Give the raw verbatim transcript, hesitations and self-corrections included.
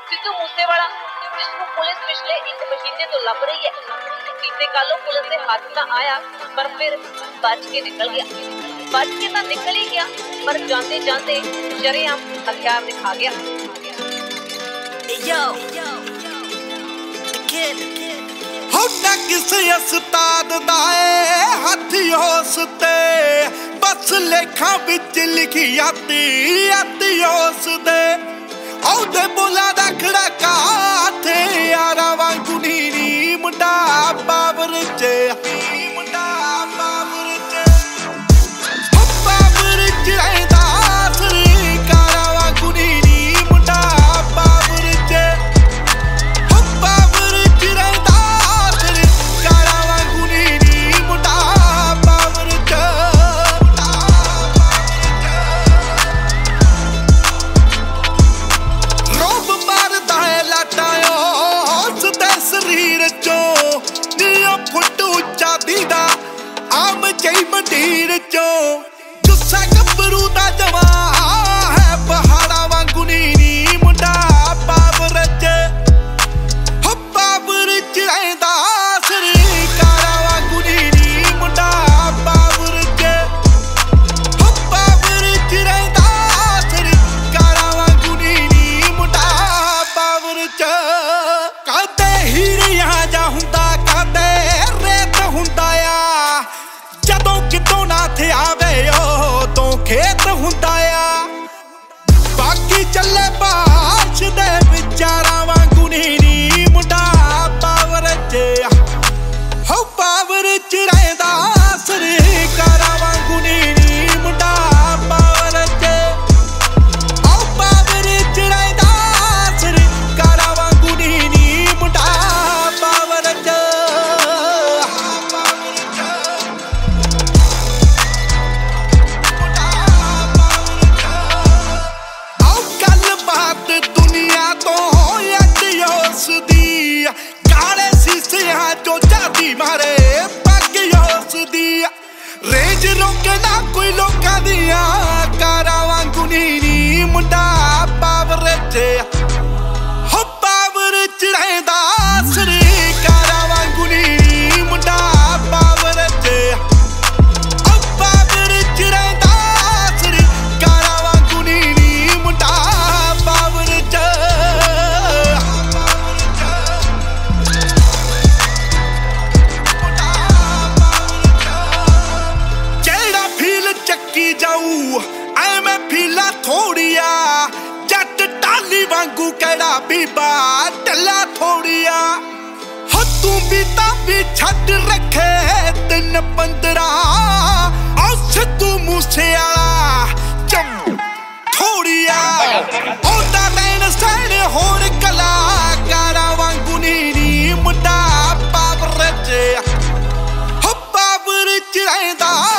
Sidhu Moosewala जिसनूं police पिछले एक महीने तो लभ रही है। बीते कल पुलिस के हाथ ना आया पर फिर बच के निकल गया। बच के तो निकल ही गया पर जाते जाते शरेआम हथियार दिखा गया। Yo, हो ना किसी उस्ताद दा हथ होस ते बस लेखा बिच लिखी आती आती होस दे औदे बोला दा खड़का थे यारा वांगू नीनी मुंडा बाबर च मुंडा बाबर च हो बाबर च रहंदा सरी कारा वांगू नीनी मुंडा बाबर च हो बाबर च रहंदा सरी कारा वांगू नीनी मुंडा बाबर च रोब मारदा है लाटायो हौसदे शरीर चो नीओ फुट उच्चा दीदा आम चई मंडीर चो गुस्सा गब्बरू दा जवा है पहाड़ा वांगू नीनी मुंडा बाबर च हो बाबर च रहंदा सरी कारा वांगू नीनी मुंडा बाबर च हो बाबर च रहंदा सरी कारा वांगू नीनी मुंडा बाबर च कदे हीरिया जा हुंदा कदे रेत हुंदा आ जदों कितों ना थे आवे ओ तो खेत हुंदा आ बाकी चले बाश दे विचारा वांगू नीनी मुंडा बाबर च हो बाबर च रहंदा सरी कारा वांगू नीनी मुंडा बाबर च ओ बाबर च रहंदा सरी कारा वांगू नीनी मुंडा बाबर च बाबर च मुंडा बाबर च आओ गल बात दुनिया तो अज होस दी काले शीशियां चो जादी मारे पग होस दी रेंज रोके ना कोई लोकां दिया कारा वांगू नीनी मुंडा बाबर च हो बाबर च रहंदा सरी कारा वांगू नीनी मुंडा बाबर च ओ बाबर च रहंदा सरी कारा वांगू नीनी मुंडा बाबर च बाबर च मुंडा बाबर च जेड़ा फील चक्की जाऊ ऐवें फीला थोड़िया जट टाली वांगू केड़ा बीबा टल्ला थोड़िया हो तू भी तां भी छड्ड रखे दिन पंदरा ओ सिद्धू मूसेवाला चम थोड़िया ओदा रहन सहन होर कलाकारा वांगू नीनी मुंडा बाबर च हो बाबर च रहंदा